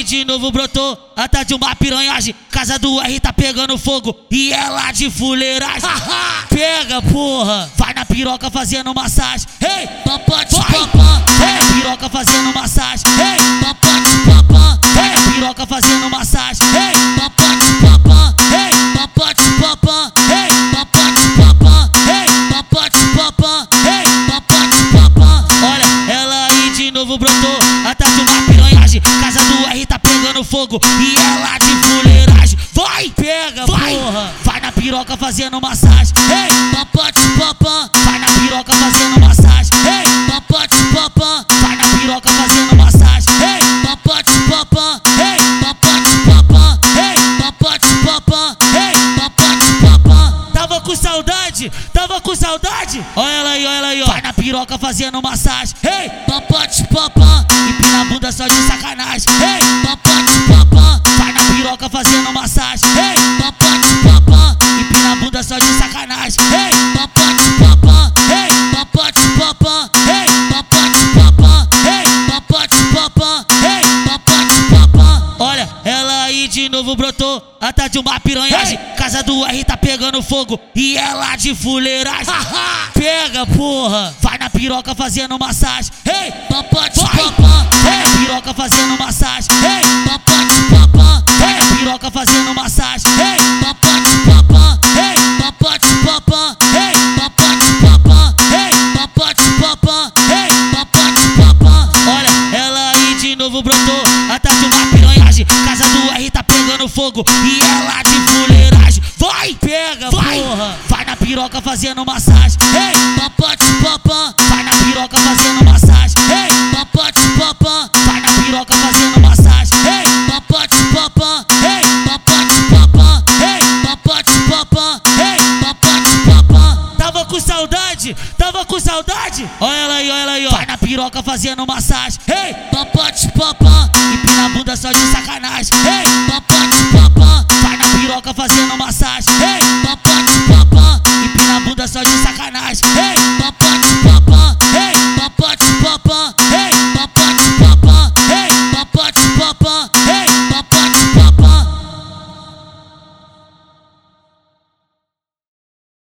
de novo brotou atrás de uma piranhagem. Casa do R tá pegando fogo e ela de fuleiragem. Pega, porra, vai na piroca fazendo massagem. Hey, papote, papã. Vai na piroca fazendo massagem. Hey, papote, papã. Vai na piroca fazendo massagem. Hey, papote, papã. Hey, papote, papã. Hey, papote, papã. Hey, papote, papã. Hey, papote, papã. Olha, ela aí de novo brotou atrás de uma piranhagem. Casa do R tá pegando fogo e ela de fuleiragem. Vai, pega, vai, porra, vai na piroca fazendo massagem. Hey, papote, papã. Vai na piroca fazendo massagem. Hey, papote, papã. Vai na piroca fazendo massagem. Hey, papote, papã. Hey, papote, papã. Hey, papote, papã. Hey, papote, papã. Tava com saudade? Tava com saudade? Olha ela aí, ó. Vai na piroca fazendo massagem. Hey, papote, papã. Empina a bunda só de sacanagem. Hey, papote, papã. Vai na piroca fazendo massagem. Hey, papote, papã. Empina a bunda só de sacanagem. Hey, papote, papã. Hey, papote, papã. Hey, papote, papã. Hey, papote, papã. Hey, papote, papã. Olha, ela aí de novo brotou atrás de uma piranhagem. Casa do R tá pegando fogo e ela de fuleiragem. Pega, porra, vai na piroca fazendo massagem. Hey, papote, papã. Vai na piroca fazendo massagem. Hey, papote, papã. Vai na piroca fazendo massagem. Hey, papote, papã. Hey, papote, papã. Hey, papote, papã. Hey, papote, papã. Hey, papote, papã. Olha, ela aí de novo brotou atrás de uma piranhagem. Casa do R tá pegando fogo e ela de fuleiragem. Vai, pega, vai, porra, vai na piroca fazendo massagem. Hey, papote, papã. Vai na piroca fazendo massagem. Hey, papote, papã. Vai na piroca fazendo massagem. Hey, papote, papã. Hey, papote, papã. Hey, papote, papã. Hey, papote, papã. Tava com saudade? Tava com saudade? Olha ela aí, ó. Vai na piroca fazendo massagem. Hey, papote, papã. Empina a bunda só de sacanagem. Hey,